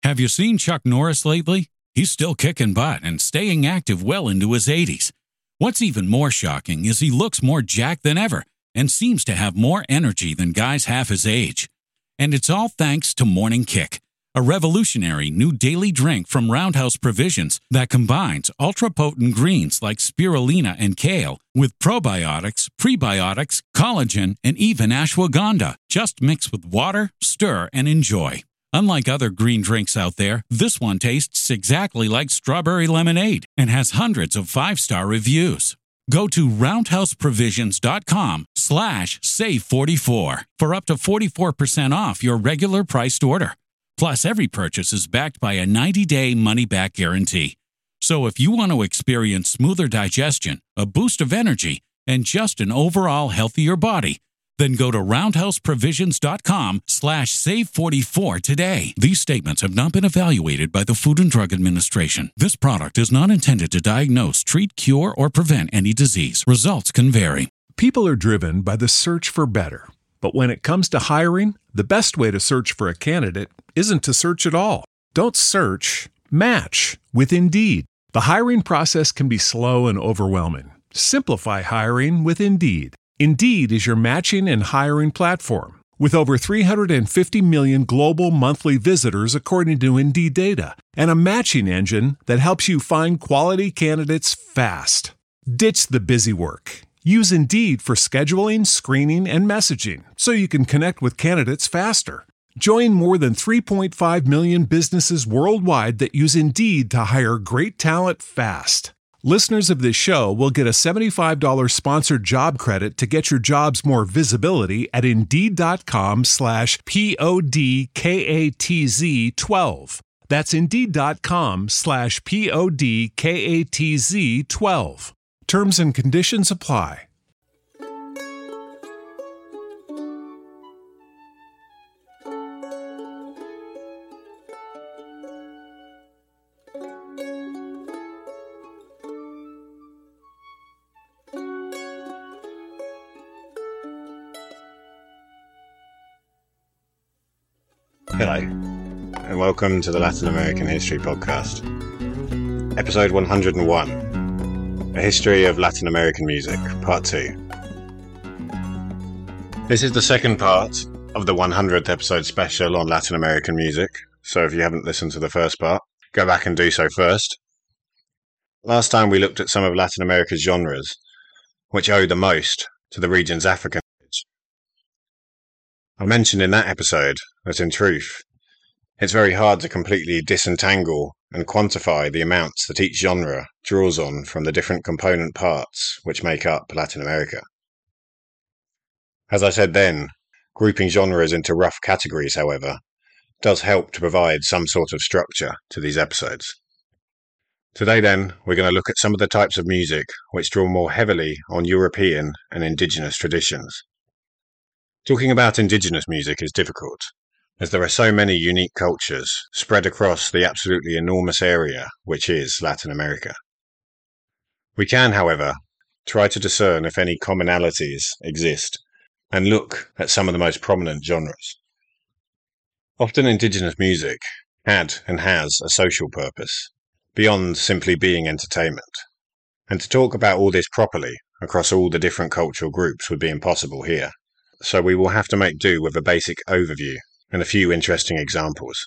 Have you seen Chuck Norris lately? He's still kicking butt and staying active well into his 80s. What's even more shocking is he looks more jacked than ever and seems to have more energy than guys half his age. And it's all thanks to Morning Kick, a revolutionary new daily drink from Roundhouse Provisions that combines ultra-potent greens like spirulina and kale with probiotics, prebiotics, collagen, and even ashwagandha. Just mix with water, stir, and enjoy. Unlike other green drinks out there, this one tastes exactly like strawberry lemonade and has hundreds of 5-star reviews. Go to roundhouseprovisions.com/save44 for up to 44% off your regular priced order. Plus, every purchase is backed by a 90-day money-back guarantee. So if you want to experience smoother digestion, a boost of energy, and just an overall healthier body, then go to roundhouseprovisions.com/save44 today. These statements have not been evaluated by the Food and Drug Administration. This product is not intended to diagnose, treat, cure, or prevent any disease. Results can vary. People are driven by the search for better. But when it comes to hiring, the best way to search for a candidate isn't to search at all. Don't search, match with Indeed. The hiring process can be slow and overwhelming. Simplify hiring with Indeed. Indeed is your matching and hiring platform. With over 350 million global monthly visitors according to Indeed data, and a matching engine that helps you find quality candidates fast. Ditch the busy work. Use Indeed for scheduling, screening, and messaging so you can connect with candidates faster. Join more than 3.5 million businesses worldwide that use Indeed to hire great talent fast. Listeners of this show will get a $75 sponsored job credit to get your jobs more visibility at Indeed.com/PODKATZ12. That's Indeed.com/PODKATZ12. Terms and conditions apply. Hello, and welcome to the Latin American History Podcast. Episode 101, A History of Latin American Music, Part 2. This is the second part of the 100th episode special on Latin American music, so if you haven't listened to the first part, go back and do so first. Last time we looked at some of Latin America's genres, which owe the most to the region's African heritage. I mentioned in that episode that in truth, it's very hard to completely disentangle and quantify the amounts that each genre draws on from the different component parts which make up Latin America. As I said then, grouping genres into rough categories, however, does help to provide some sort of structure to these episodes. Today then, we're going to look at some of the types of music which draw more heavily on European and indigenous traditions. Talking about indigenous music is difficult, as there are so many unique cultures spread across the absolutely enormous area which is Latin America. We can, however, try to discern if any commonalities exist and look at some of the most prominent genres. Often indigenous music had and has a social purpose, beyond simply being entertainment, and to talk about all this properly across all the different cultural groups would be impossible here. So we will have to make do with a basic overview and a few interesting examples.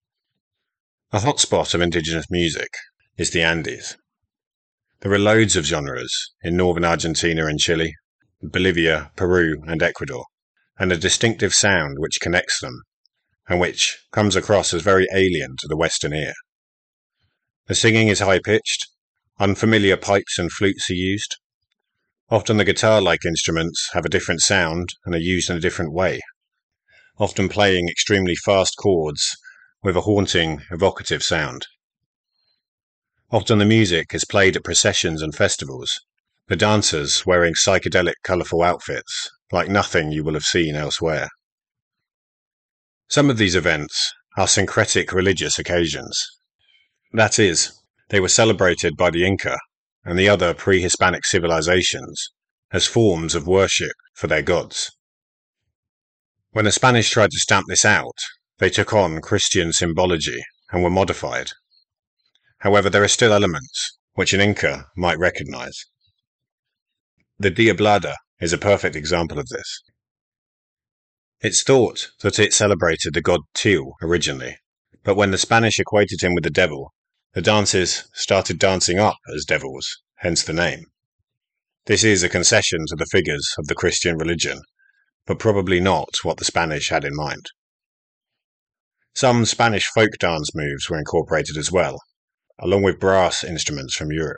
A hotspot of indigenous music is the Andes. There are loads of genres in northern Argentina and Chile, Bolivia, Peru and Ecuador, and a distinctive sound which connects them, and which comes across as very alien to the Western ear. The singing is high-pitched, unfamiliar pipes and flutes are used. Often the guitar-like instruments have a different sound and are used in a different way, often playing extremely fast chords with a haunting, evocative sound. Often the music is played at processions and festivals, the dancers wearing psychedelic, colourful outfits, like nothing you will have seen elsewhere. Some of these events are syncretic religious occasions. That is, they were celebrated by the Inca and the other pre-Hispanic civilizations as forms of worship for their gods. When the Spanish tried to stamp this out, they took on Christian symbology and were modified. However, there are still elements which an Inca might recognize. The Diablada is a perfect example of this. It's thought that it celebrated the god Til originally, but when the Spanish equated him with the devil, the dancers started dancing up as devils, hence the name. This is a concession to the figures of the Christian religion, but probably not what the Spanish had in mind. Some Spanish folk dance moves were incorporated as well, along with brass instruments from Europe.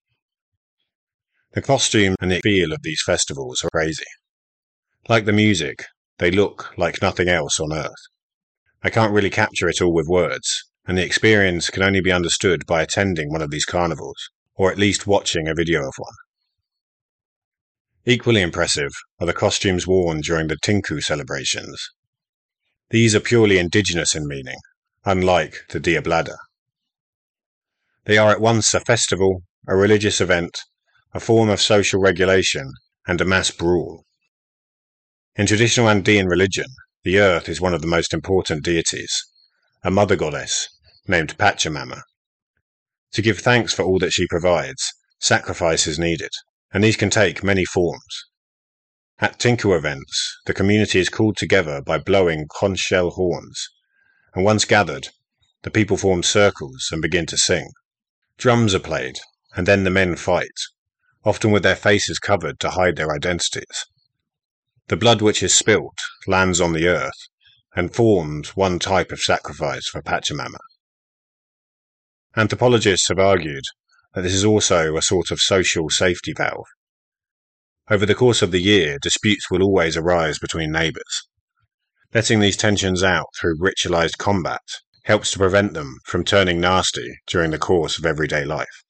The costume and the feel of these festivals are crazy. Like the music, they look like nothing else on earth. I can't really capture it all with words, and the experience can only be understood by attending one of these carnivals, or at least watching a video of one. Equally impressive are the costumes worn during the Tinku celebrations. These are purely indigenous in meaning, unlike the Diablada. They are at once a festival, a religious event, a form of social regulation, and a mass brawl. In traditional Andean religion, the earth is one of the most important deities, a mother goddess named Pachamama. To give thanks for all that she provides, sacrifice is needed, and these can take many forms. At Tinku events, the community is called together by blowing conch shell horns, and once gathered, the people form circles and begin to sing. Drums are played, and then the men fight, often with their faces covered to hide their identities. The blood which is spilt lands on the earth, and forms one type of sacrifice for Pachamama. Anthropologists have argued that this is also a sort of social safety valve. Over the course of the year, disputes will always arise between neighbours. Letting these tensions out through ritualized combat helps to prevent them from turning nasty during the course of everyday life.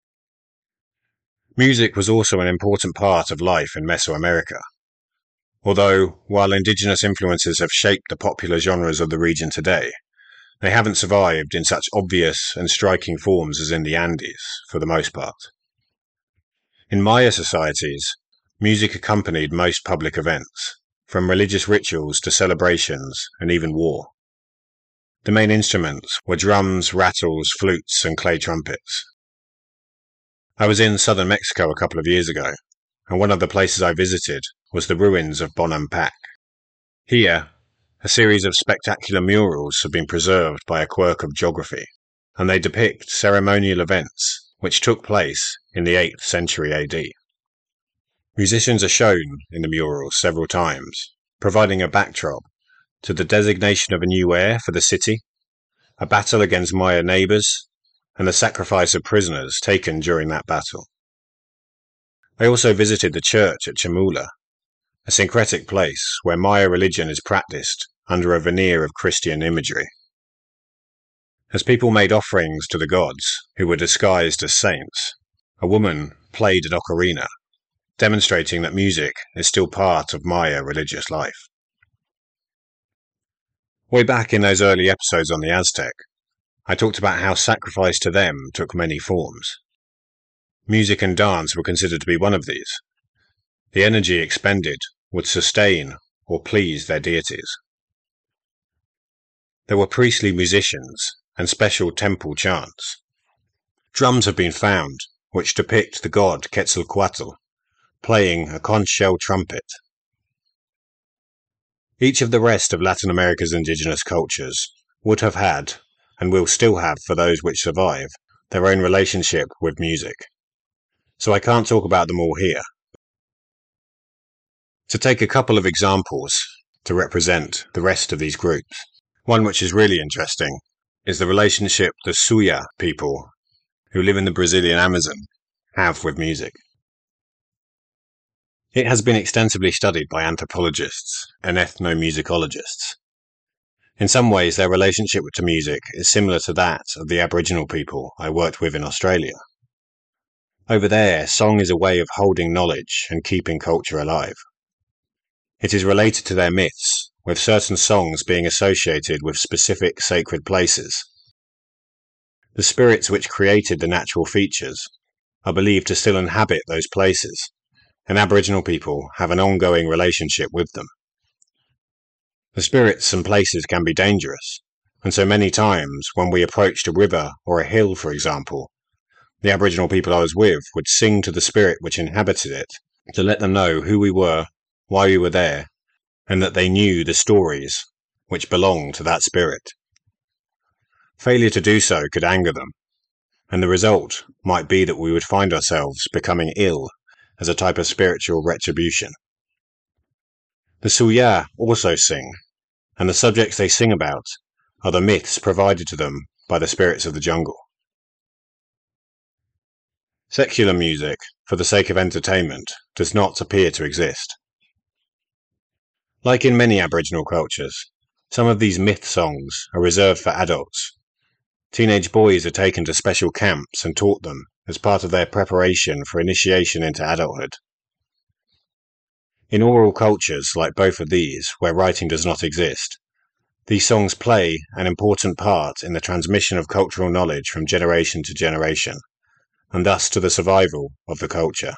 Music was also an important part of life in Mesoamerica. Although, while indigenous influences have shaped the popular genres of the region today, they haven't survived in such obvious and striking forms as in the Andes, for the most part. In Maya societies, music accompanied most public events, from religious rituals to celebrations and even war. The main instruments were drums, rattles, flutes, and clay trumpets. I was in southern Mexico a couple of years ago, and one of the places I visited was the ruins of Bonampak. Here, a series of spectacular murals have been preserved by a quirk of geography, and they depict ceremonial events which took place in the 8th century AD. Musicians are shown in the murals several times, providing a backdrop to the designation of a new heir for the city, a battle against Maya neighbours, and the sacrifice of prisoners taken during that battle. I also visited the church at Chamula, a syncretic place where Maya religion is practiced under a veneer of Christian imagery. As people made offerings to the gods, who were disguised as saints, a woman played an ocarina, demonstrating that music is still part of Maya religious life. Way back in those early episodes on the Aztec, I talked about how sacrifice to them took many forms. Music and dance were considered to be one of these. The energy expended would sustain or please their deities. There were priestly musicians and special temple chants. Drums have been found which depict the god Quetzalcoatl playing a conch shell trumpet. Each of the rest of Latin America's indigenous cultures would have had, and will still have for those which survive, their own relationship with music. So I can't talk about them all here. To take a couple of examples to represent the rest of these groups, one which is really interesting is the relationship the Suya people, who live in the Brazilian Amazon, have with music. It has been extensively studied by anthropologists and ethnomusicologists. In some ways, their relationship to music is similar to that of the Aboriginal people I worked with in Australia. Over there, song is a way of holding knowledge and keeping culture alive. It is related to their myths, with certain songs being associated with specific sacred places. The spirits which created the natural features are believed to still inhabit those places, and Aboriginal people have an ongoing relationship with them. The spirits and places can be dangerous, And so many times when we approached a river or a hill, for example, the Aboriginal people I was with would sing to the spirit which inhabited it to let them know who we were, why we were there, and that they knew the stories which belonged to that spirit. Failure to do so could anger them, and the result might be that we would find ourselves becoming ill as a type of spiritual retribution. The Suya also sing, and the subjects they sing about are the myths provided to them by the spirits of the jungle. Secular music, for the sake of entertainment, does not appear to exist. Like in many Aboriginal cultures, some of these myth songs are reserved for adults. Teenage boys are taken to special camps and taught them as part of their preparation for initiation into adulthood. In oral cultures like both of these, where writing does not exist, these songs play an important part in the transmission of cultural knowledge from generation to generation, and thus to the survival of the culture.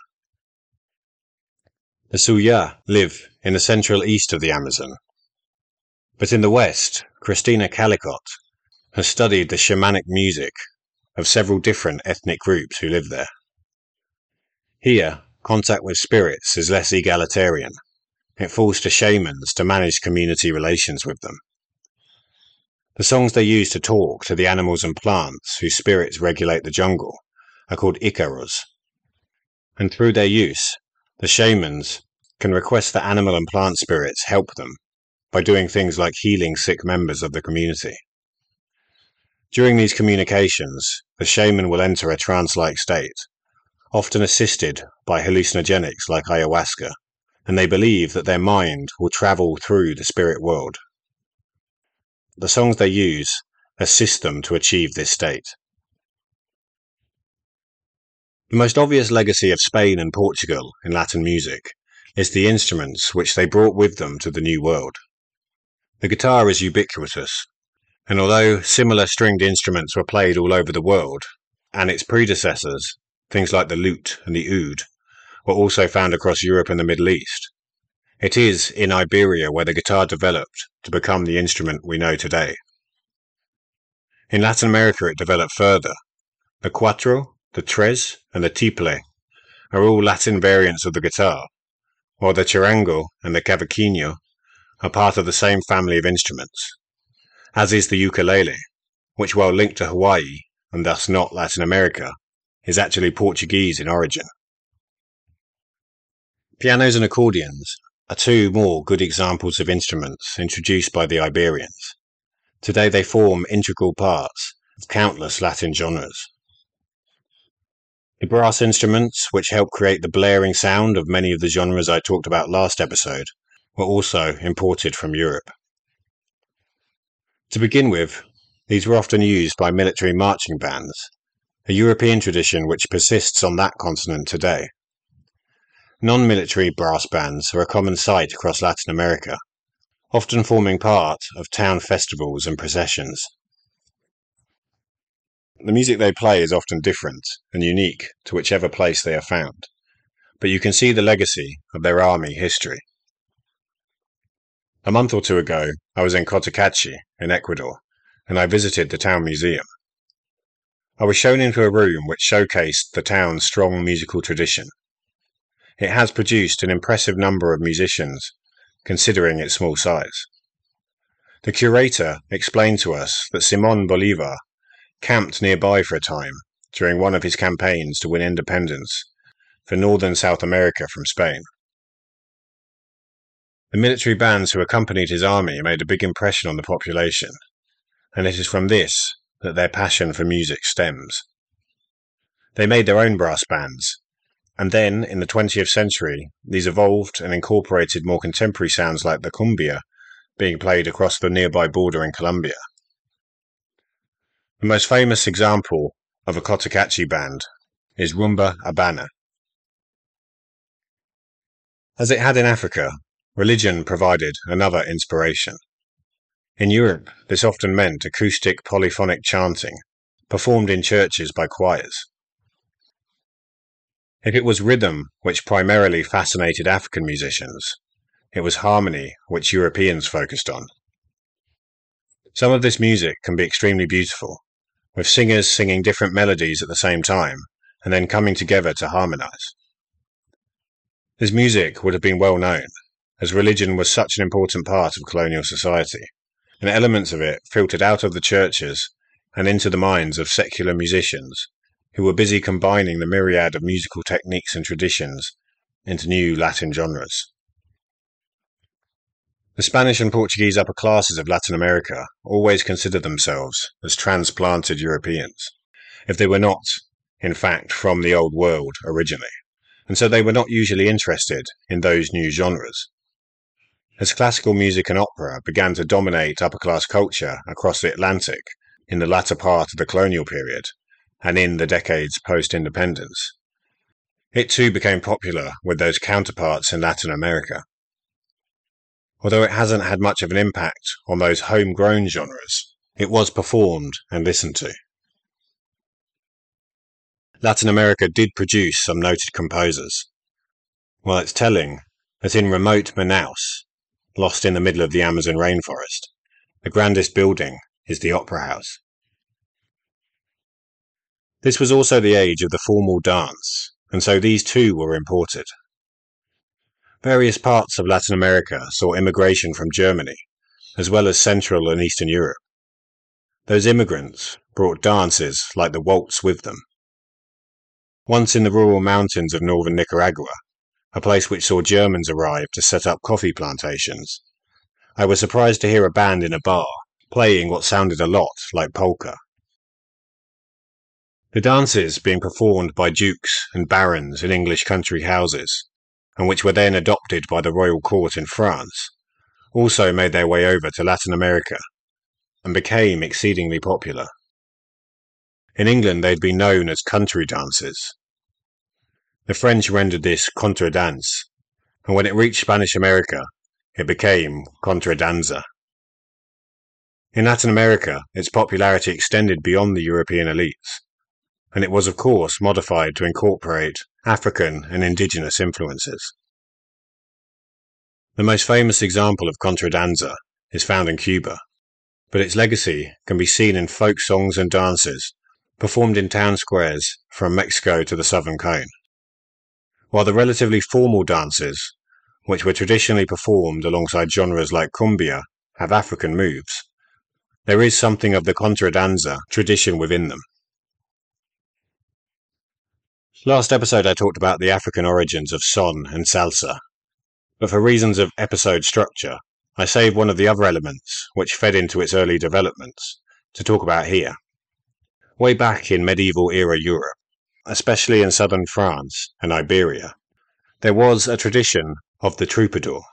The Suya live in the central east of the Amazon, but in the west, Christina Calicott has studied the shamanic music of several different ethnic groups who live there. Here, contact with spirits is less egalitarian. It falls to shamans to manage community relations with them. The songs they use to talk to the animals and plants whose spirits regulate the jungle are called ikaros, and through their use, the shamans can request that animal and plant spirits help them by doing things like healing sick members of the community. During these communications, the shaman will enter a trance-like state, often assisted by hallucinogenics like ayahuasca, and they believe that their mind will travel through the spirit world. The songs they use assist them to achieve this state. The most obvious legacy of Spain and Portugal in Latin music is the instruments which they brought with them to the New World. The guitar is ubiquitous, and although similar stringed instruments were played all over the world, and its predecessors, things like the lute and the oud, were also found across Europe and the Middle East, it is in Iberia where the guitar developed to become the instrument we know today. In Latin America it developed further. The cuatro, the tres, and the tiple are all Latin variants of the guitar, while the charango and the cavaquinho are part of the same family of instruments, as is the ukulele, which, while linked to Hawaii, and thus not Latin America, is actually Portuguese in origin. Pianos and accordions are two more good examples of instruments introduced by the Iberians. Today they form integral parts of countless Latin genres. The brass instruments, which help create the blaring sound of many of the genres I talked about last episode, were also imported from Europe. To begin with, these were often used by military marching bands, a European tradition which persists on that continent today. Non-military brass bands are a common sight across Latin America, often forming part of town festivals and processions. The music they play is often different and unique to whichever place they are found, but you can see the legacy of their army history. A month or two ago, I was in Cotacachi, in Ecuador, and I visited the town museum. I was shown into a room which showcased the town's strong musical tradition. It has produced an impressive number of musicians, considering its small size. The curator explained to us that Simón Bolívar camped nearby for a time during one of his campaigns to win independence for northern South America from Spain. The military bands who accompanied his army made a big impression on the population, and it is from this that their passion for music stems. They made their own brass bands, and then, in the 20th century, these evolved and incorporated more contemporary sounds like the cumbia being played across the nearby border in Colombia. The most famous example of a Cotacachi band is Rumba Habana. As it had in Africa, religion provided another inspiration. In Europe, this often meant acoustic polyphonic chanting, performed in churches by choirs. If it was rhythm which primarily fascinated African musicians, it was harmony which Europeans focused on. Some of this music can be extremely beautiful, with singers singing different melodies at the same time and then coming together to harmonize. This music would have been well known, as religion was such an important part of colonial society, and elements of it filtered out of the churches and into the minds of secular musicians who were busy combining the myriad of musical techniques and traditions into new Latin genres. The Spanish and Portuguese upper classes of Latin America always considered themselves as transplanted Europeans, if they were not, in fact, from the Old World originally, and so they were not usually interested in those new genres. As classical music and opera began to dominate upper-class culture across the Atlantic in the latter part of the colonial period, and in the decades post-independence, it too became popular with those counterparts in Latin America. Although it hasn't had much of an impact on those homegrown genres, it was performed and listened to. Latin America did produce some noted composers. While it's telling that in remote Manaus, lost in the middle of the Amazon rainforest, the grandest building is the Opera House. This was also the age of the formal dance, and so these too were imported. Various parts of Latin America saw immigration from Germany, as well as Central and Eastern Europe. Those immigrants brought dances like the waltz with them. Once in the rural mountains of northern Nicaragua, a place which saw Germans arrive to set up coffee plantations, I was surprised to hear a band in a bar playing what sounded a lot like polka. The dances being performed by dukes and barons in English country houses, and which were then adopted by the royal court in France, also made their way over to Latin America and became exceedingly popular. In England they had been known as country dances. The French rendered this contradance, and when it reached Spanish America, it became contradanza. In Latin America, its popularity extended beyond the European elites, and it was of course modified to incorporate African and indigenous influences. The most famous example of contradanza is found in Cuba, but its legacy can be seen in folk songs and dances performed in town squares from Mexico to the Southern Cone. While the relatively formal dances, which were traditionally performed alongside genres like cumbia, have African moves, there is something of the contradanza tradition within them. Last episode I talked about the African origins of son and salsa, but for reasons of episode structure, I saved one of the other elements which fed into its early developments to talk about here. Way back in medieval era Europe, especially in southern France and Iberia, there was a tradition of the troubadour.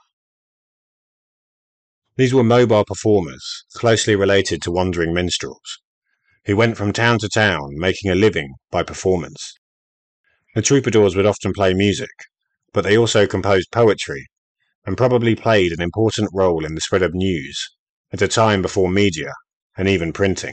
These were mobile performers closely related to wandering minstrels, who went from town to town making a living by performance. The troubadours would often play music, but they also composed poetry and probably played an important role in the spread of news at a time before media and even printing.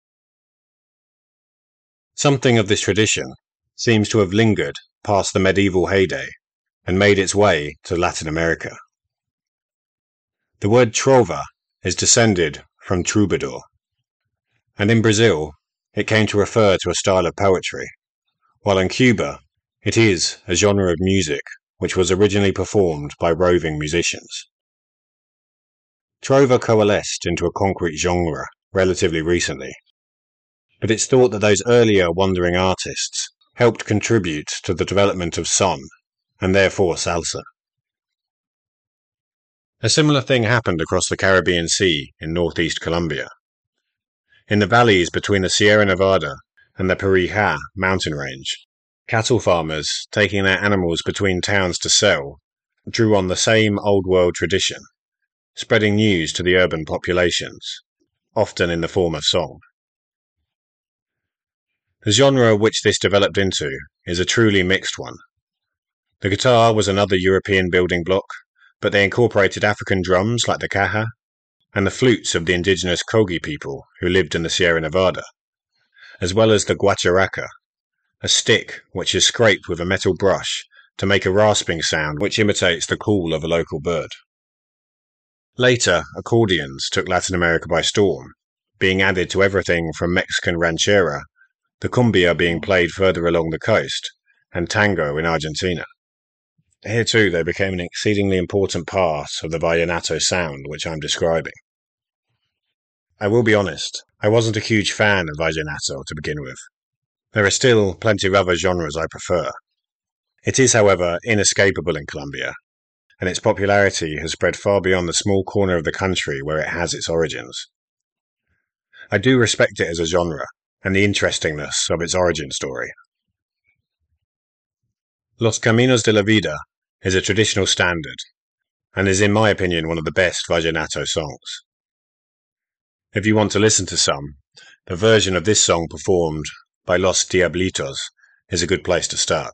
Something of this tradition seems to have lingered past the medieval heyday and made its way to Latin America. The word trova is descended from troubadour, and in Brazil it came to refer to a style of poetry, while in Cuba it is a genre of music which was originally performed by roving musicians. Trova coalesced into a concrete genre relatively recently, but it's thought that those earlier wandering artists helped contribute to the development of son, and therefore salsa. A similar thing happened across the Caribbean Sea in northeast Colombia. In the valleys between the Sierra Nevada and the Perijá mountain range, cattle farmers taking their animals between towns to sell drew on the same old world tradition, spreading news to the urban populations, often in the form of song. The genre which this developed into is a truly mixed one. The guitar was another European building block, but they incorporated African drums like the caja, and the flutes of the indigenous Kogi people who lived in the Sierra Nevada, as well as the guacharaca, a stick which is scraped with a metal brush to make a rasping sound which imitates the call of a local bird. Later, accordions took Latin America by storm, being added to everything from Mexican ranchera, the cumbia being played further along the coast, and tango in Argentina. Here too they became an exceedingly important part of the vallenato sound which I'm describing. I will be honest, I wasn't a huge fan of vallenato to begin with. There are still plenty of other genres I prefer. It is, however, inescapable in Colombia, and its popularity has spread far beyond the small corner of the country where it has its origins. I do respect it as a genre, and the interestingness of its origin story. Los Caminos de la Vida is a traditional standard, and is in my opinion one of the best vallenato songs. If you want to listen to some, the version of this song performed by Los Diablitos is a good place to start.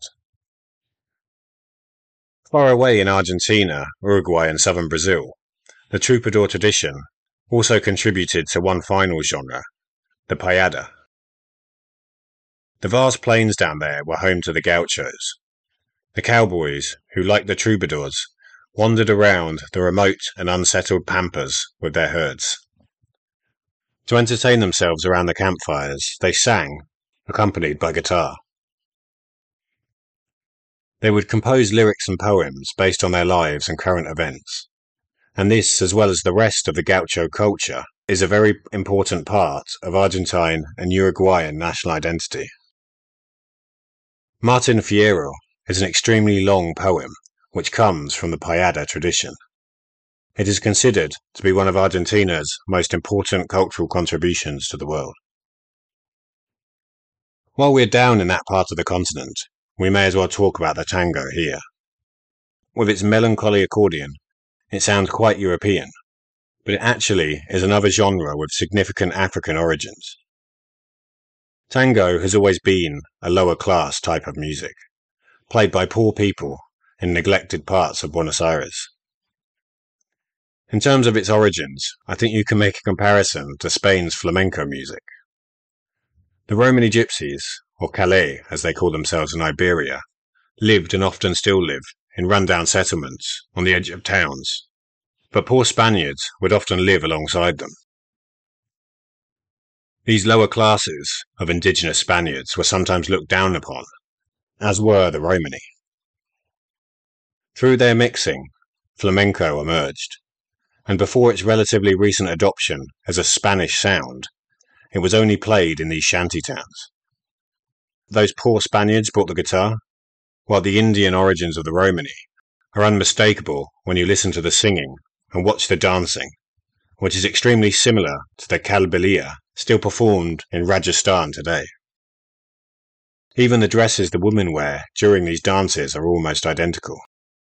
Far away in Argentina, Uruguay and southern Brazil, the troubadour tradition also contributed to one final genre, the payada. The vast plains down there were home to the gauchos, the cowboys who, like the troubadours, wandered around the remote and unsettled pampas with their herds. To entertain themselves around the campfires, they sang, accompanied by guitar. They would compose lyrics and poems based on their lives and current events, and this, as well as the rest of the gaucho culture, is a very important part of Argentine and Uruguayan national identity. Martin Fierro is an extremely long poem which comes from the payada tradition. It is considered to be one of Argentina's most important cultural contributions to the world. While we're down in that part of the continent, we may as well talk about the tango here. With its melancholy accordion, it sounds quite European, but it actually is another genre with significant African origins. Tango has always been a lower class type of music, played by poor people in neglected parts of Buenos Aires. In terms of its origins, I think you can make a comparison to Spain's flamenco music. The Romany gypsies, or Calais as they call themselves in Iberia, lived and often still live in rundown settlements on the edge of towns, but poor Spaniards would often live alongside them. These lower classes of indigenous Spaniards were sometimes looked down upon, as were the Romany. Through their mixing, flamenco emerged, and before its relatively recent adoption as a Spanish sound, it was only played in these shanty towns. Those poor Spaniards brought the guitar, while the Indian origins of the Romany are unmistakable when you listen to the singing and watch the dancing, which is extremely similar to the Kalbilia still performed in Rajasthan today. Even the dresses the women wear during these dances are almost identical.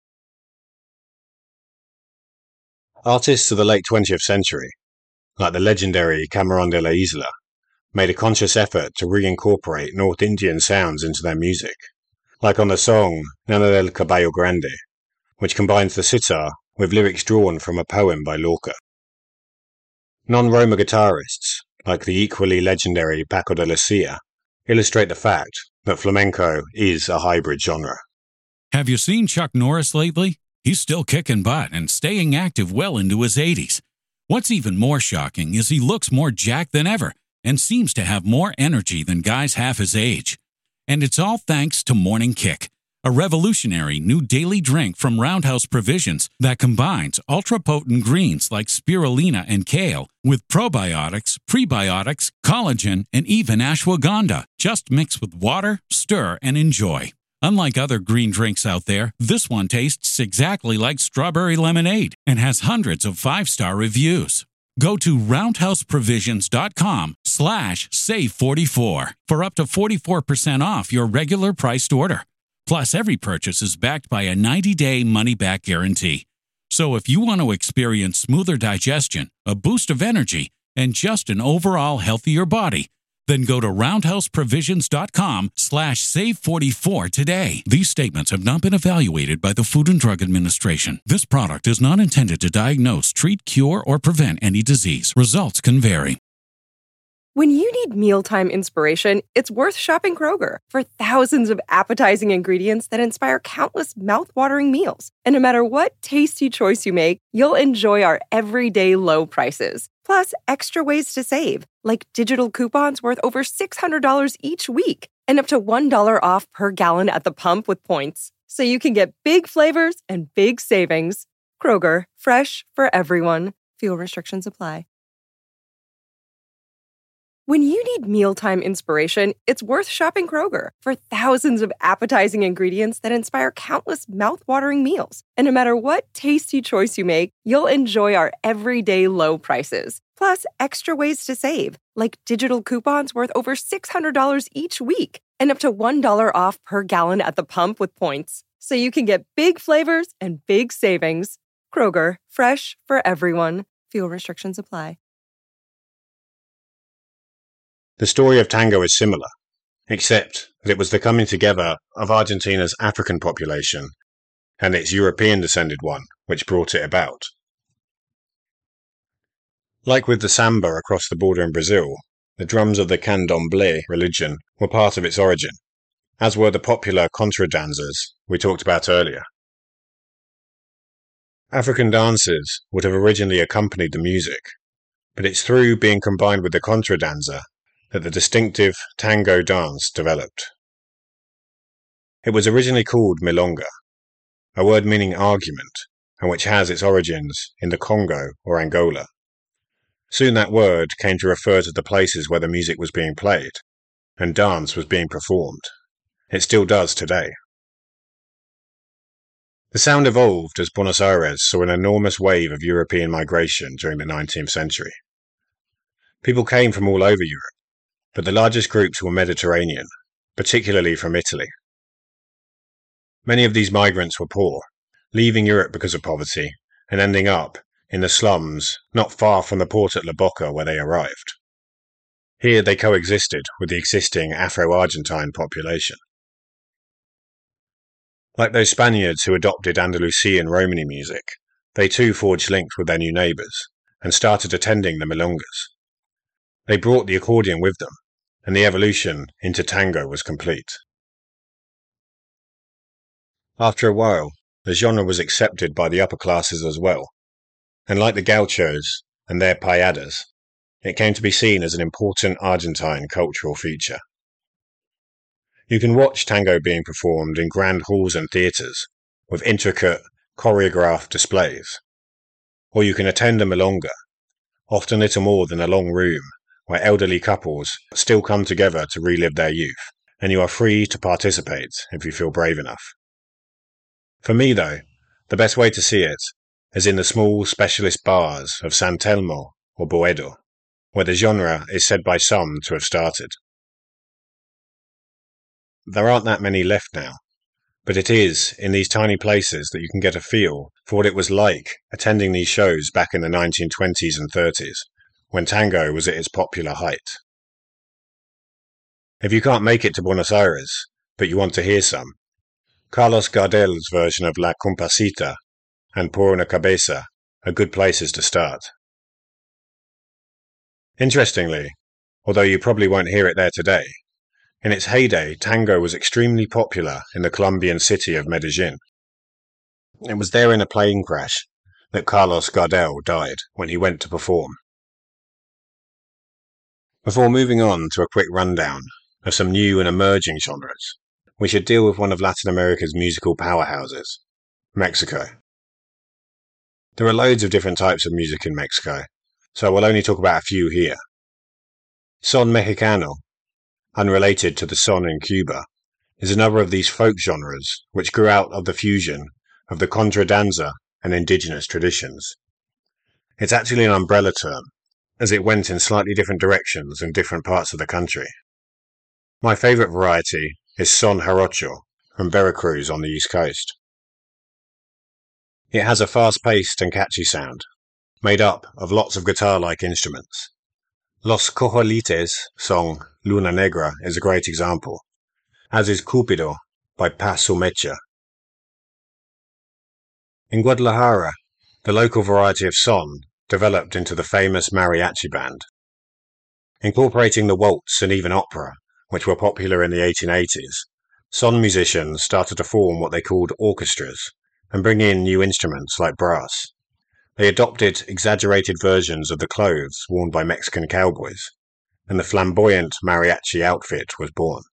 Artists of the late 20th century, like the legendary Camarón de la Isla, made a conscious effort to reincorporate North Indian sounds into their music, like on the song Nana del Caballo Grande, which combines the sitar with lyrics drawn from a poem by Lorca. Non-Roma guitarists, like the equally legendary Paco de Lucia, illustrate the fact that flamenco is a hybrid genre. Have you seen Chuck Norris lately? He's still kicking butt and staying active well into his 80s. What's even more shocking is he looks more jacked than ever and seems to have more energy than guys half his age. And it's all thanks to Morning Kick, a revolutionary new daily drink from Roundhouse Provisions that combines ultra-potent greens like spirulina and kale with probiotics, prebiotics, collagen, and even ashwagandha. Just mix with water, stir, and enjoy. Unlike other green drinks out there, this one tastes exactly like strawberry lemonade and has hundreds of 5-star reviews. Go to roundhouseprovisions.com/save44 for up to 44% off your regular priced order. Plus, every purchase is backed by a 90-day money-back guarantee. So if you want to experience smoother digestion, a boost of energy, and just an overall healthier body, then go to roundhouseprovisions.com/save44 today. These statements have not been evaluated by the Food and Drug Administration. This product is not intended to diagnose, treat, cure, or prevent any disease. Results can vary. When you need mealtime inspiration, it's worth shopping Kroger for thousands of appetizing ingredients that inspire countless mouth-watering meals. And no matter what tasty choice you make, you'll enjoy our everyday low prices. Plus, extra ways to save, like digital coupons worth over $600 each week and up to $1 off per gallon at the pump with points. So you can get big flavors and big savings. Kroger, fresh for everyone. Fuel restrictions apply. When you need mealtime inspiration, it's worth shopping Kroger for thousands of appetizing ingredients that inspire countless mouth-watering meals. And no matter what tasty choice you make, you'll enjoy our everyday low prices. Plus, extra ways to save, like digital coupons worth over $600 each week and up to $1 off per gallon at the pump with points. So you can get big flavors and big savings. Kroger, fresh for everyone. Fuel restrictions apply. The story of tango is similar, except that it was the coming together of Argentina's African population and its European-descended one which brought it about. Like with the samba across the border in Brazil, the drums of the candomblé religion were part of its origin, as were the popular contradanzas we talked about earlier. African dances would have originally accompanied the music, but it's through being combined with the contradanza that the distinctive tango dance developed. It was originally called milonga, a word meaning argument, and which has its origins in the Congo or Angola. Soon that word came to refer to the places where the music was being played, and dance was being performed. It still does today. The sound evolved as Buenos Aires saw an enormous wave of European migration during the 19th century. People came from all over Europe, but the largest groups were Mediterranean, particularly from Italy. Many of these migrants were poor, leaving Europe because of poverty and ending up in the slums not far from the port at La Boca where they arrived. Here they coexisted with the existing Afro-Argentine population. Like those Spaniards who adopted Andalusian Romany music, they too forged links with their new neighbours and started attending the milongas. They brought the accordion with them, and the evolution into tango was complete. After a while, the genre was accepted by the upper classes as well, and like the gauchos and their payadas, it came to be seen as an important Argentine cultural feature. You can watch tango being performed in grand halls and theatres, with intricate, choreographed displays. Or you can attend a milonga, often little more than a long room, where elderly couples still come together to relive their youth, and you are free to participate if you feel brave enough. For me, though, the best way to see it is in the small specialist bars of San Telmo or Boedo, where the genre is said by some to have started. There aren't that many left now, but it is in these tiny places that you can get a feel for what it was like attending these shows back in the 1920s and 30s, when tango was at its popular height. If you can't make it to Buenos Aires, but you want to hear some, Carlos Gardel's version of La Compasita and Por una Cabeza are good places to start. Interestingly, although you probably won't hear it there today, in its heyday tango was extremely popular in the Colombian city of Medellin. It was there in a plane crash that Carlos Gardel died when he went to perform. Before moving on to a quick rundown of some new and emerging genres, we should deal with one of Latin America's musical powerhouses, Mexico. There are loads of different types of music in Mexico, so I will only talk about a few here. Son Mexicano, unrelated to the son in Cuba, is another of these folk genres which grew out of the fusion of the contradanza and indigenous traditions. It's actually an umbrella term, as it went in slightly different directions in different parts of the country. My favourite variety is Son Jarocho from Veracruz on the East Coast. It has a fast-paced and catchy sound, made up of lots of guitar-like instruments. Los Cojolites song Luna Negra is a great example, as is Cupido by Paz Mecha. In Guadalajara, the local variety of son developed into the famous mariachi band. Incorporating the waltz and even opera, which were popular in the 1880s, son musicians started to form what they called orchestras and bring in new instruments like brass. They adopted exaggerated versions of the clothes worn by Mexican cowboys, and the flamboyant mariachi outfit was born.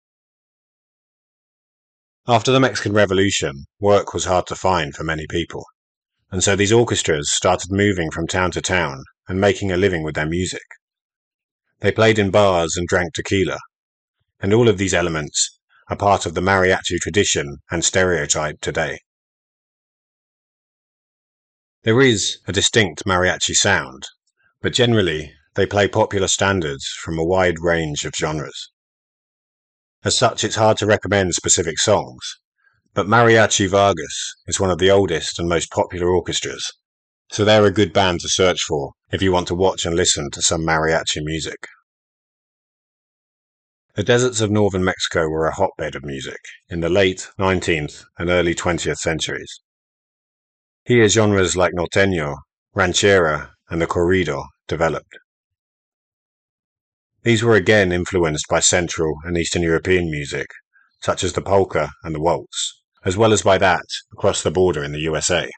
After the Mexican Revolution, work was hard to find for many people, and so these orchestras started moving from town to town and making a living with their music. They played in bars and drank tequila, and all of these elements are part of the mariachi tradition and stereotype today. There is a distinct mariachi sound, but generally they play popular standards from a wide range of genres. As such, it's hard to recommend specific songs, but Mariachi Vargas is one of the oldest and most popular orchestras, so they're a good band to search for if you want to watch and listen to some mariachi music. The deserts of northern Mexico were a hotbed of music in the late 19th and early 20th centuries. Here genres like norteño, ranchera, and the corrido developed. These were again influenced by Central and Eastern European music, such as the polka and the waltz, as well as by that across the border in the USA.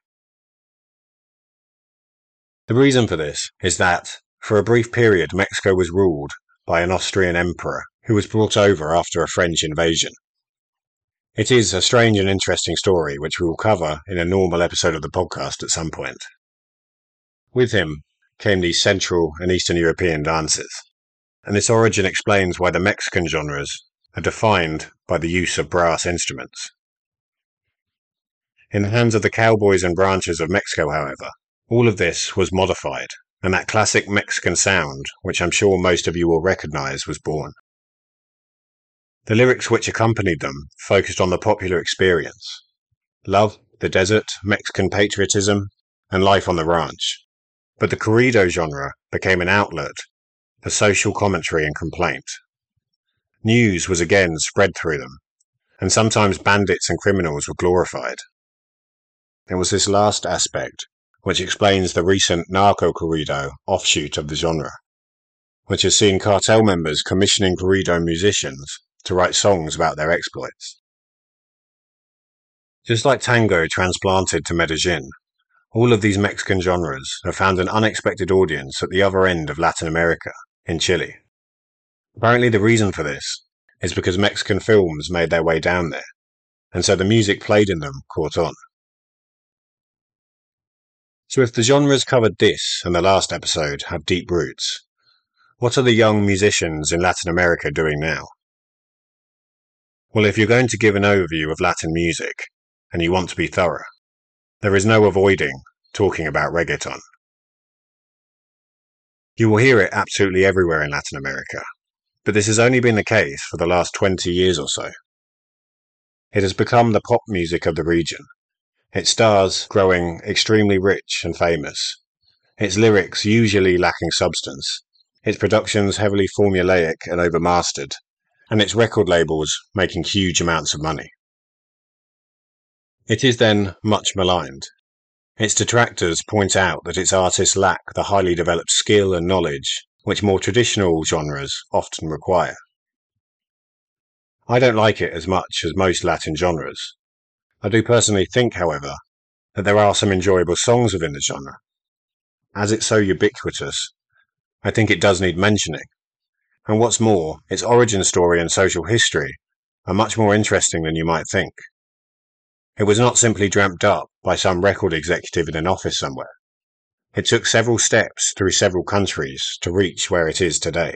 The reason for this is that, for a brief period, Mexico was ruled by an Austrian emperor who was brought over after a French invasion. It is a strange and interesting story which we will cover in a normal episode of the podcast at some point. With him came these Central and Eastern European dances, and this origin explains why the Mexican genres are defined by the use of brass instruments. In the hands of the cowboys and ranchers of Mexico, however, all of this was modified, and that classic Mexican sound, which I'm sure most of you will recognize, was born. The lyrics which accompanied them focused on the popular experience: love, the desert, Mexican patriotism, and life on the ranch. But the corrido genre became an outlet for social commentary and complaint. News was again spread through them, and sometimes bandits and criminals were glorified. It was this last aspect which explains the recent narco corrido offshoot of the genre, which has seen cartel members commissioning corrido musicians to write songs about their exploits. Just like tango transplanted to Medellin, all of these Mexican genres have found an unexpected audience at the other end of Latin America, in Chile. Apparently the reason for this is because Mexican films made their way down there, and so the music played in them caught on. So if the genres covered this and the last episode have deep roots, what are the young musicians in Latin America doing now? Well, if you're going to give an overview of Latin music, and you want to be thorough, there is no avoiding talking about reggaeton. You will hear it absolutely everywhere in Latin America, but this has only been the case for the last 20 years or so. It has become the pop music of the region, its stars growing extremely rich and famous, its lyrics usually lacking substance, its productions heavily formulaic and overmastered, and its record labels making huge amounts of money. It is then much maligned. Its detractors point out that its artists lack the highly developed skill and knowledge which more traditional genres often require. I don't like it as much as most Latin genres. I do personally think, however, that there are some enjoyable songs within the genre. As it's so ubiquitous, I think it does need mentioning. And what's more, its origin story and social history are much more interesting than you might think. It was not simply dreamt up by some record executive in an office somewhere. It took several steps through several countries to reach where it is today.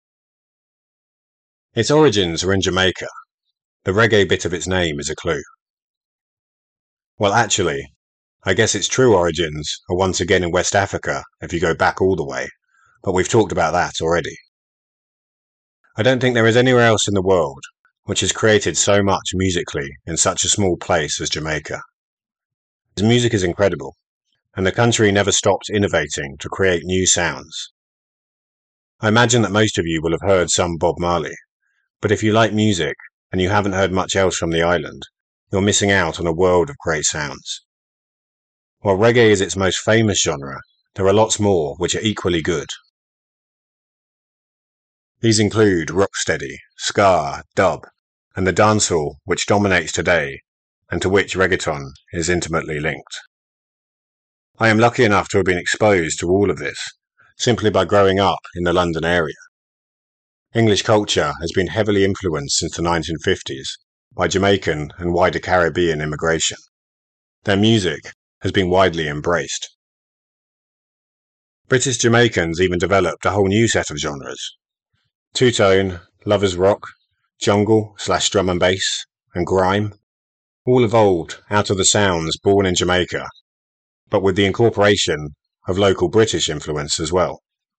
Its origins are in Jamaica. The reggae bit of its name is a clue. Well, actually, I guess its true origins are once again in West Africa if you go back all the way, but we've talked about that already. I don't think there is anywhere else in the world which has created so much musically in such a small place as Jamaica. His music is incredible, and the country never stopped innovating to create new sounds. I imagine that most of you will have heard some Bob Marley, but if you like music and you haven't heard much else from the island, you're missing out on a world of great sounds. While reggae is its most famous genre, there are lots more which are equally good. These include rocksteady, ska, dub, and the dancehall which dominates today and to which reggaeton is intimately linked. I am lucky enough to have been exposed to all of this, simply by growing up in the London area. English culture has been heavily influenced since the 1950s by Jamaican and wider Caribbean immigration. Their music has been widely embraced. British Jamaicans even developed a whole new set of genres. Two-tone, lovers rock, jungle/drum and bass, and grime, all evolved out of the sounds born in Jamaica, but with the incorporation of local British influence as well.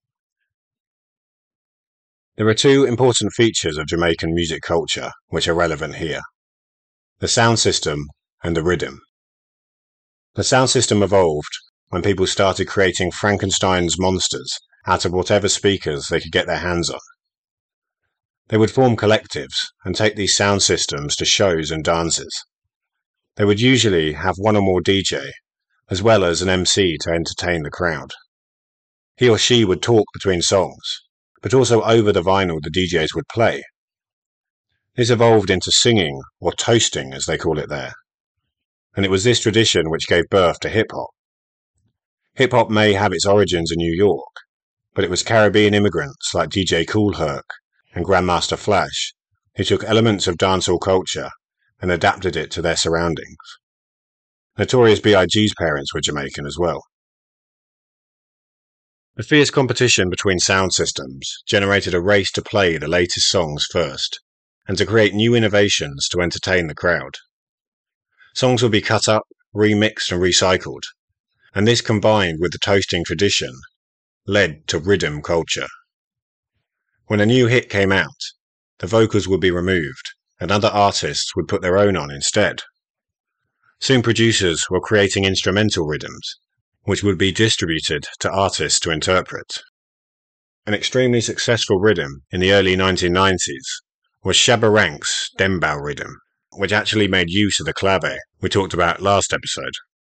There are two important features of Jamaican music culture which are relevant here: the sound system and the rhythm. The sound system evolved when people started creating Frankenstein's monsters out of whatever speakers they could get their hands on. They would form collectives and take these sound systems to shows and dances. They would usually have one or more DJ, as well as an MC to entertain the crowd. He or she would talk between songs, but also over the vinyl the DJs would play. This evolved into singing, or toasting as they call it there. And it was this tradition which gave birth to hip-hop. Hip-hop may have its origins in New York, but it was Caribbean immigrants like DJ Kool Herc and Grandmaster Flash who took elements of dancehall culture and adapted it to their surroundings. Notorious B.I.G.'s parents were Jamaican as well. The fierce competition between sound systems generated a race to play the latest songs first, and to create new innovations to entertain the crowd. Songs would be cut up, remixed and recycled, and this combined with the toasting tradition led to rhythm culture. When a new hit came out, the vocals would be removed, and other artists would put their own on instead. Soon producers were creating instrumental rhythms, which would be distributed to artists to interpret. An extremely successful rhythm in the early 1990s was Shabba Ranks' Dembow rhythm, which actually made use of the clave we talked about last episode.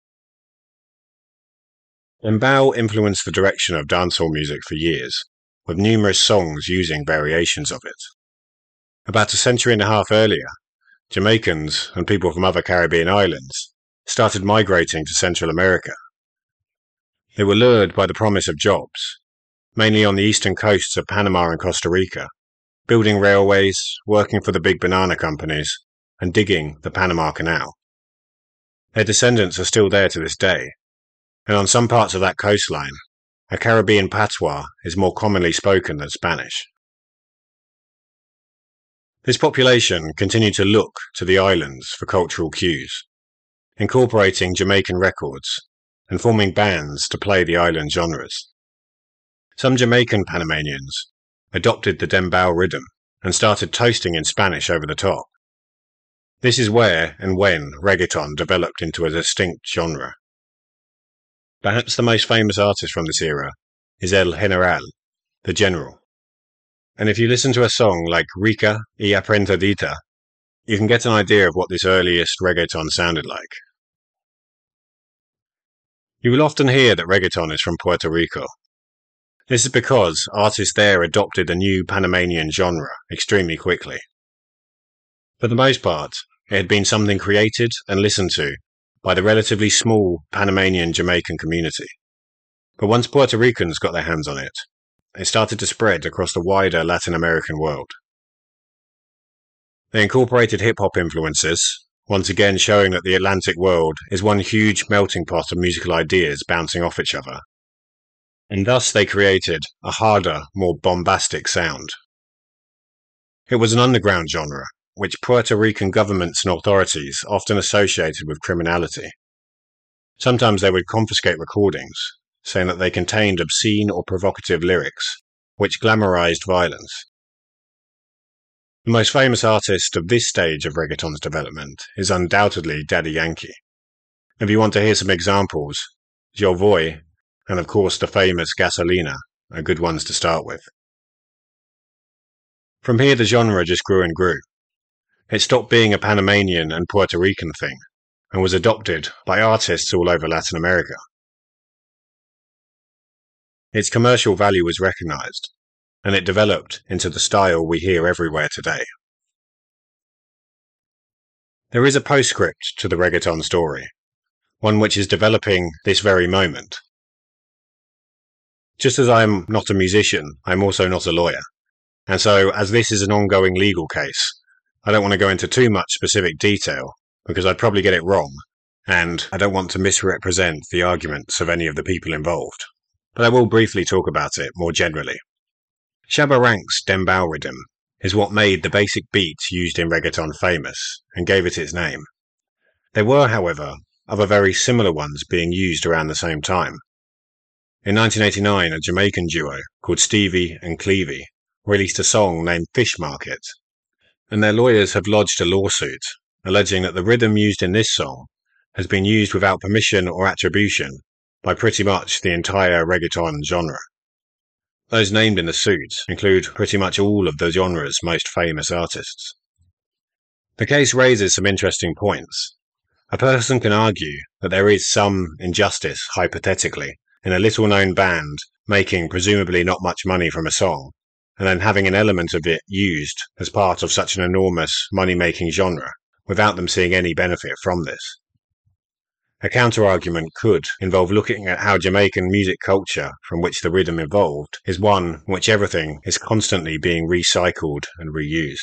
Dembow influenced the direction of dancehall music for years, with numerous songs using variations of it. About a century and a half earlier, Jamaicans and people from other Caribbean islands started migrating to Central America. They were lured by the promise of jobs, mainly on the eastern coasts of Panama and Costa Rica, building railways, working for the big banana companies, and digging the Panama Canal. Their descendants are still there to this day, and on some parts of that coastline, a Caribbean patois is more commonly spoken than Spanish. This population continued to look to the islands for cultural cues, incorporating Jamaican records and forming bands to play the island genres. Some Jamaican Panamanians adopted the dembow rhythm and started toasting in Spanish over the top. This is where and when reggaeton developed into a distinct genre. Perhaps the most famous artist from this era is El General, the General. And if you listen to a song like Rica y Aprendidita, you can get an idea of what this earliest reggaeton sounded like. You will often hear that reggaeton is from Puerto Rico. This is because artists there adopted a new Panamanian genre extremely quickly. For the most part, it had been something created and listened to by the relatively small Panamanian Jamaican community. But once Puerto Ricans got their hands on it, it started to spread across the wider Latin American world. They incorporated hip-hop influences, once again showing that the Atlantic world is one huge melting pot of musical ideas bouncing off each other. And thus they created a harder, more bombastic sound. It was an underground genre, which Puerto Rican governments and authorities often associated with criminality. Sometimes they would confiscate recordings, saying that they contained obscene or provocative lyrics, which glamorized violence. The most famous artist of this stage of reggaeton's development is undoubtedly Daddy Yankee. If you want to hear some examples, Yo Voy, and of course the famous Gasolina, are good ones to start with. From here the genre just grew and grew. It stopped being a Panamanian and Puerto Rican thing, and was adopted by artists all over Latin America. Its commercial value was recognized, and it developed into the style we hear everywhere today. There is a postscript to the reggaeton story. one which is developing this very moment. Just as I'm not a musician, I'm also not a lawyer. And so, as this is an ongoing legal case, I don't want to go into too much specific detail, because I'd probably get it wrong, and I don't want to misrepresent the arguments of any of the people involved. But I will briefly talk about it more generally. Shabba Ranks' Dembow rhythm is what made the basic beats used in reggaeton famous, and gave it its name. There were, however, other very similar ones being used around the same time. In 1989, a Jamaican duo called Stevie and Clevie released a song named Fish Market, and their lawyers have lodged a lawsuit alleging that the rhythm used in this song has been used without permission or attribution by pretty much the entire reggaeton genre. Those named in the suit include pretty much all of the genre's most famous artists. The case raises some interesting points. A person can argue that there is some injustice, hypothetically, in a little-known band making presumably not much money from a song, and then having an element of it used as part of such an enormous money-making genre, without them seeing any benefit from this. A counter-argument could involve looking at how Jamaican music culture from which the rhythm evolved is one in which everything is constantly being recycled and reused.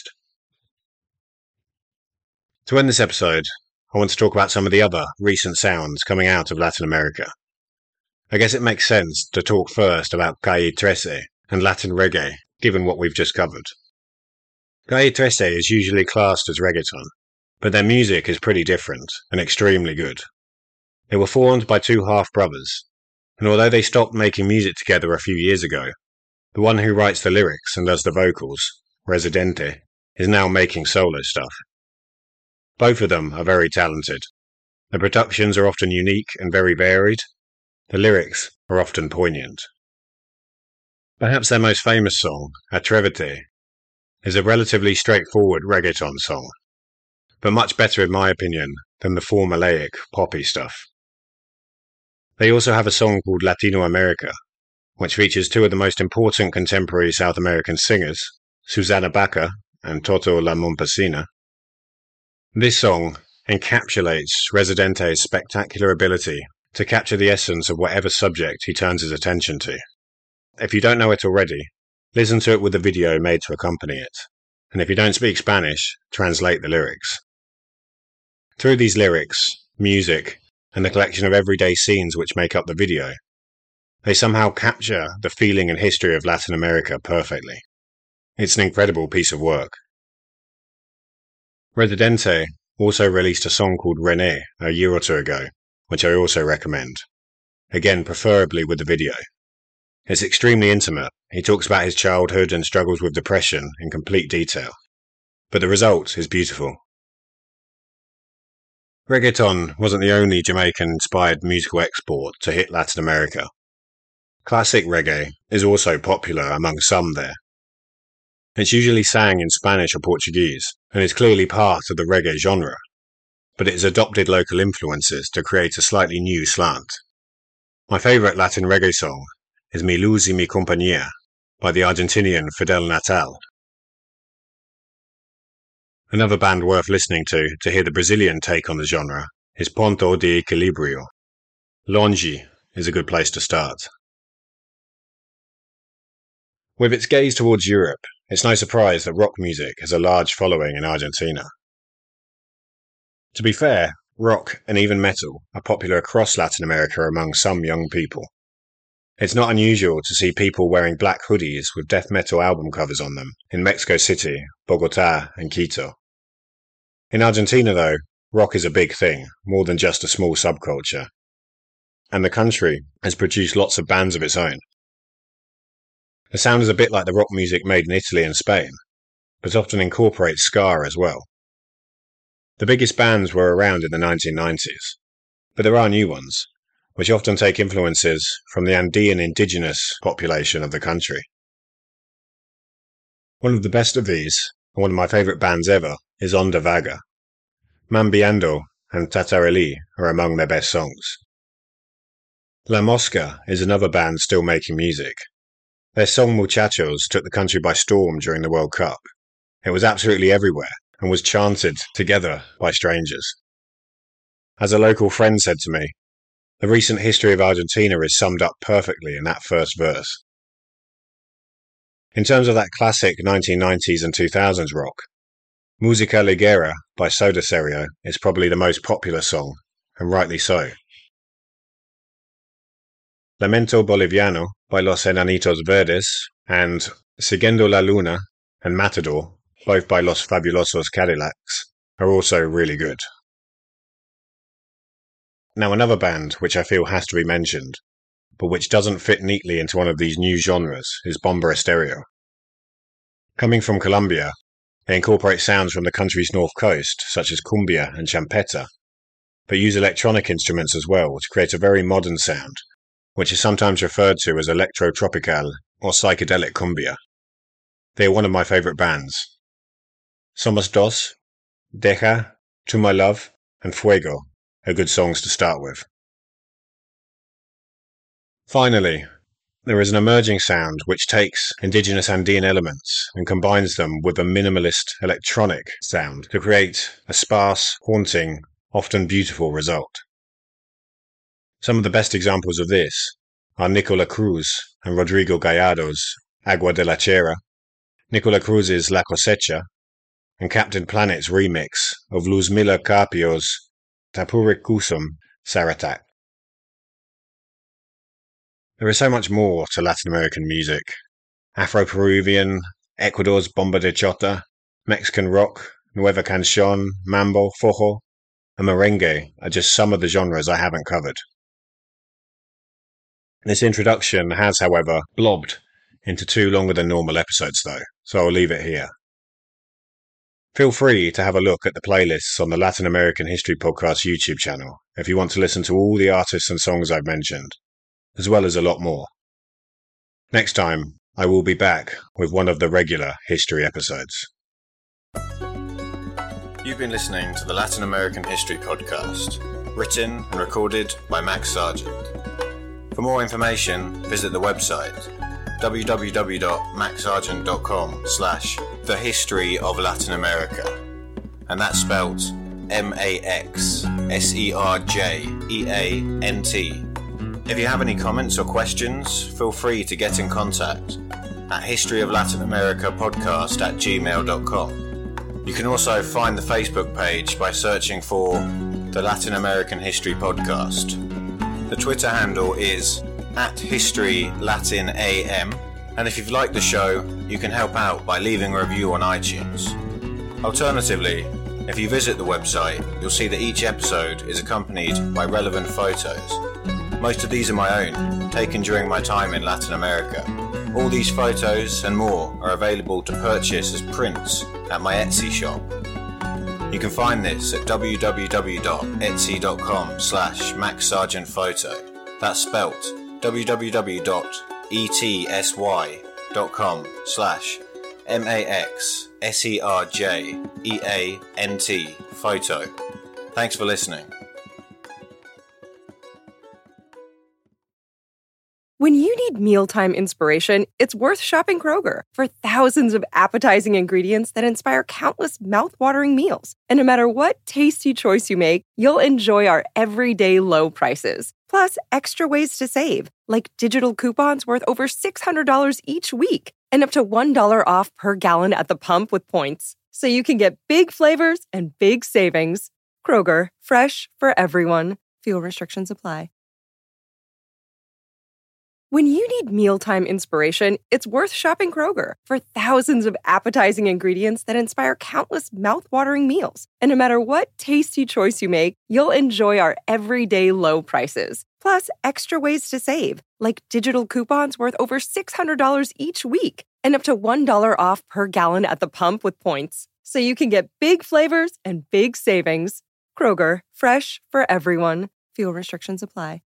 To end this episode, I want to talk about some of the other recent sounds coming out of Latin America. I guess it makes sense to talk first about Calle 13 and Latin reggae, given what we've just covered. Calle 13 is usually classed as reggaeton, but their music is pretty different and extremely good. They were formed by two half-brothers, and although they stopped making music together a few years ago, the one who writes the lyrics and does the vocals, Residente, is now making solo stuff. Both of them are very talented. The productions are often unique and very varied. The lyrics are often poignant. Perhaps their most famous song, Atrévete, is a relatively straightforward reggaeton song, but much better in my opinion than the formulaic poppy stuff. They also have a song called Latino America, which features two of the most important contemporary South American singers, Susana Baca and Toto La Momposina. This song encapsulates Residente's spectacular ability to capture the essence of whatever subject he turns his attention to. If you don't know it already, listen to it with a video made to accompany it, and if you don't speak Spanish, translate the lyrics. Through these lyrics, music, and the collection of everyday scenes which make up the video, they somehow capture the feeling and history of Latin America perfectly. It's an incredible piece of work. Residente also released a song called René a year or two ago, which I also recommend. Again, preferably with the video. It's extremely intimate. He talks about his childhood and struggles with depression in complete detail. But the result is beautiful. Reggaeton wasn't the only Jamaican-inspired musical export to hit Latin America. Classic reggae is also popular among some there. It's usually sang in Spanish or Portuguese, and is clearly part of the reggae genre, but it has adopted local influences to create a slightly new slant. My favourite Latin reggae song is Mi Luz y Mi Compañía by the Argentinian Fidel Natal. Another band worth listening to hear the Brazilian take on the genre is Ponto de Equilibrio. Longe is a good place to start. With its gaze towards Europe, it's no surprise that rock music has a large following in Argentina. To be fair, rock and even metal are popular across Latin America among some young people. It's not unusual to see people wearing black hoodies with death metal album covers on them in Mexico City, Bogotá, and Quito. In Argentina, though, rock is a big thing, more than just a small subculture. And the country has produced lots of bands of its own. The sound is a bit like the rock music made in Italy and Spain, but often incorporates ska as well. The biggest bands were around in the 1990s, but there are new ones, which often take influences from the Andean indigenous population of the country. One of the best of these, and one of my favourite bands ever, is Onda Vaga. Mambiando and Tatarelli are among their best songs. La Mosca is another band still making music. Their song Muchachos took the country by storm during the World Cup. It was absolutely everywhere and was chanted together by strangers. As a local friend said to me, the recent history of Argentina is summed up perfectly in that first verse. In terms of that classic 1990s and 2000s rock, Música Ligera by Soda Stereo is probably the most popular song, and rightly so. Lamento Boliviano by Los Enanitos Verdes and Siguiendo la Luna and Matador, both by Los Fabulosos Cadillacs, are also really good. Now another band which I feel has to be mentioned, but which doesn't fit neatly into one of these new genres, is Bomba Estéreo. Coming from Colombia, they incorporate sounds from the country's north coast, such as cumbia and champeta, but use electronic instruments as well to create a very modern sound, which is sometimes referred to as electro-tropical or psychedelic cumbia. They are one of my favourite bands. Somos Dos, Deja, To My Love, and Fuego are good songs to start with. Finally, there is an emerging sound which takes indigenous Andean elements and combines them with a minimalist electronic sound to create a sparse, haunting, often beautiful result. Some of the best examples of this are Nicola Cruz and Rodrigo Gallardo's Agua de la Tierra, Nicola Cruz's La Cosecha, and Captain Planet's remix of Luzmila Carpio's Tapurikusum Saratak. There is so much more to Latin American music. Afro-Peruvian, Ecuador's Bomba de Chota, Mexican rock, Nueva Canción, Mambo, Fojo, and Merengue are just some of the genres I haven't covered. This introduction has, however, blobbed into 2 longer than normal episodes though, so I'll leave it here. Feel free to have a look at the playlists on the Latin American History Podcast YouTube channel if you want to listen to all the artists and songs I've mentioned, as well as a lot more. Next time, I will be back with one of the regular history episodes. You've been listening to the Latin American History Podcast, written and recorded by Max Sargent. For more information, visit the website www.maxsargent.com/The History of Latin America, and that's spelt MAXSERJEANT. If you have any comments or questions, feel free to get in contact at historyoflatinamericapodcast@gmail.com. You can also find the Facebook page by searching for the Latin American History Podcast. The Twitter handle is @HistoryLatinAM, and if you've liked the show, you can help out by leaving a review on iTunes. Alternatively, if you visit the website, you'll see that each episode is accompanied by relevant photos. Most of these are my own, taken during my time in Latin America. All these photos and more are available to purchase as prints at my Etsy shop. You can find this at www.etsy.com/MaxSargentPhoto. That's spelt www.etsy.com/MaxSergeant photo. Thanks for listening. When you need mealtime inspiration, it's worth shopping Kroger for thousands of appetizing ingredients that inspire countless mouth-watering meals. And no matter what tasty choice you make, you'll enjoy our everyday low prices. Plus, extra ways to save, like digital coupons worth over $600 each week and up to $1 off per gallon at the pump with points. So you can get big flavors and big savings. Kroger, fresh for everyone. Fuel restrictions apply. When you need mealtime inspiration, it's worth shopping Kroger for thousands of appetizing ingredients that inspire countless mouth-watering meals. And no matter what tasty choice you make, you'll enjoy our everyday low prices. Plus, extra ways to save, like digital coupons worth over $600 each week and up to $1 off per gallon at the pump with points. So you can get big flavors and big savings. Kroger, fresh for everyone. Fuel restrictions apply.